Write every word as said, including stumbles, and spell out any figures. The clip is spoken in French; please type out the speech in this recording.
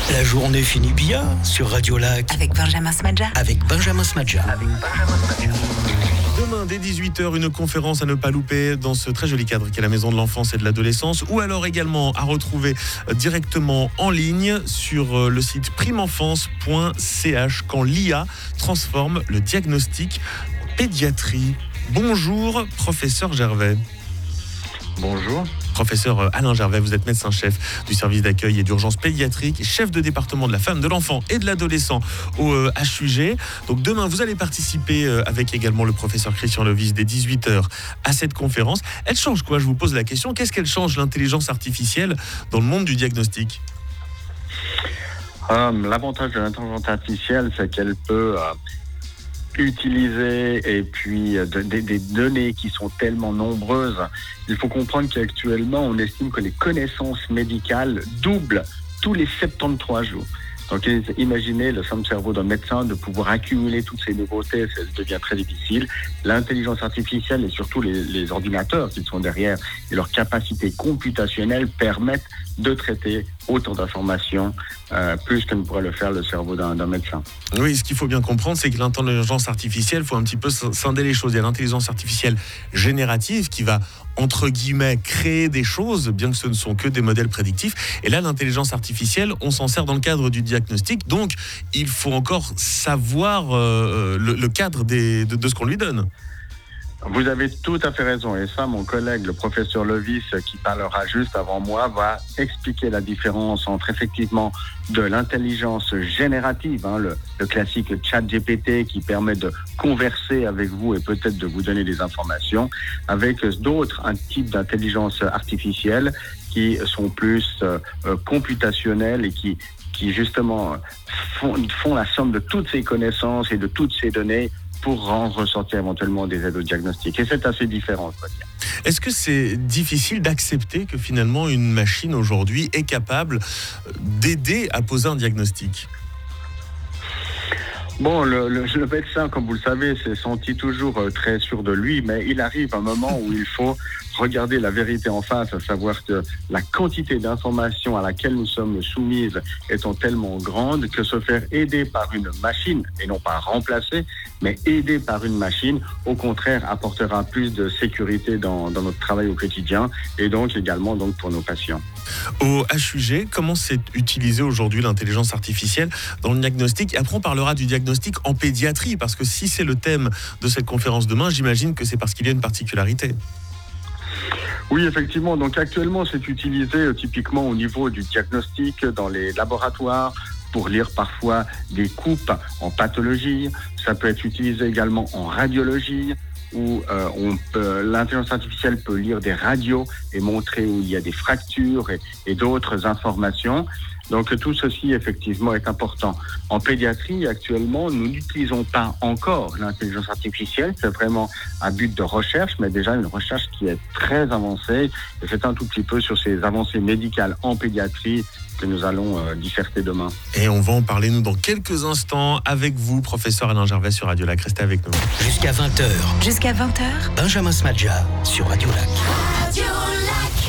La journée finit bien sur Radio Lac. Avec Benjamin Smadja. Avec Benjamin Smadja. Avec Benjamin Smadja. Demain, dès dix-huit heures, une conférence à ne pas louper dans ce très joli cadre qu'est la Maison de l'Enfance et de l'Adolescence, ou alors également à retrouver directement en ligne sur le site prime enfance point c h quand l'I A transforme le diagnostic en pédiatrie. Bonjour, professeur Gervais. Bonjour. Professeur Alain Gervais, vous êtes médecin-chef du service d'accueil et d'urgence pédiatrique, chef de département de la femme, de l'enfant et de l'adolescent au euh, H U G. Donc demain, vous allez participer euh, avec également le professeur Christian Levis dès dix-huit heures à cette conférence. Elle change quoi ? Je vous pose la question. Qu'est-ce qu'elle change, l'intelligence artificielle, dans le monde du diagnostic ? euh, L'avantage de l'intelligence artificielle, c'est qu'elle peut... Euh, utiliser et puis euh, de, de, des données qui sont tellement nombreuses. Il faut comprendre qu'actuellement, on estime que les connaissances médicales doublent tous les soixante-treize jours. Donc imaginez le simple cerveau d'un médecin de pouvoir accumuler toutes ces nouveautés, ça devient très difficile. L'intelligence artificielle et surtout les, les ordinateurs qui sont derrière et leurs capacités computationnelles permettent de traiter autant d'informations, euh, plus que ne pourrait le faire le cerveau d'un, d'un médecin. Oui, ce qu'il faut bien comprendre, c'est que l'intelligence artificielle, il faut un petit peu scinder les choses. Il y a l'intelligence artificielle générative qui va, entre guillemets, créer des choses, bien que ce ne sont que des modèles prédictifs. Et là, l'intelligence artificielle, on s'en sert dans le cadre du diagnostic. Donc, il faut encore savoir euh, le, le cadre des, de, de ce qu'on lui donne. Vous avez tout à fait raison. Et ça, mon collègue, le professeur Levis, qui parlera juste avant moi, va expliquer la différence entre effectivement de l'intelligence générative, hein, le, le classique chat G P T qui permet de converser avec vous et peut-être de vous donner des informations, avec d'autres, un type d'intelligence artificielle qui sont plus euh, computationnelles et qui, qui justement font, font la somme de toutes ces connaissances et de toutes ces données pour rendre ressortir éventuellement des aides au diagnostic. Et c'est assez différent, je dois dire. Est-ce que c'est difficile d'accepter que finalement une machine aujourd'hui est capable d'aider à poser un diagnostic ? Bon, le, le, le médecin, comme vous le savez, s'est senti toujours euh, très sûr de lui, mais il arrive un moment où il faut regarder la vérité en face, à savoir que la quantité d'informations à laquelle nous sommes soumises étant tellement grande que se faire aider par une machine, et non pas remplacer, mais aider par une machine, au contraire, apportera plus de sécurité dans, dans notre travail au quotidien, et donc également donc pour nos patients. Au H U G, comment c'est utilisé aujourd'hui l'intelligence artificielle dans le diagnostic ? Et après, on parlera du diagnostic en pédiatrie, parce que si c'est le thème de cette conférence demain, j'imagine que c'est parce qu'il y a une particularité. Oui, effectivement. Donc actuellement, c'est utilisé euh, typiquement au niveau du diagnostic dans les laboratoires pour lire parfois des coupes en pathologie. Ça peut être utilisé également en radiologie, où euh, on peut, l'intelligence artificielle peut lire des radios et montrer où il y a des fractures et, et d'autres informations. Donc tout ceci, effectivement, est important. En pédiatrie, actuellement, nous n'utilisons pas encore l'intelligence artificielle. C'est vraiment un but de recherche, mais déjà une recherche qui est très avancée. Et c'est un tout petit peu sur ces avancées médicales en pédiatrie que nous allons euh, disserter demain. Et on va en parler, nous, dans quelques instants avec vous, professeur Alain Gervais sur Radio Lac. Restez avec nous. Jusqu'à vingt heures. Jusqu'à vingt heures. Benjamin Smadja sur Radio Lac. Radio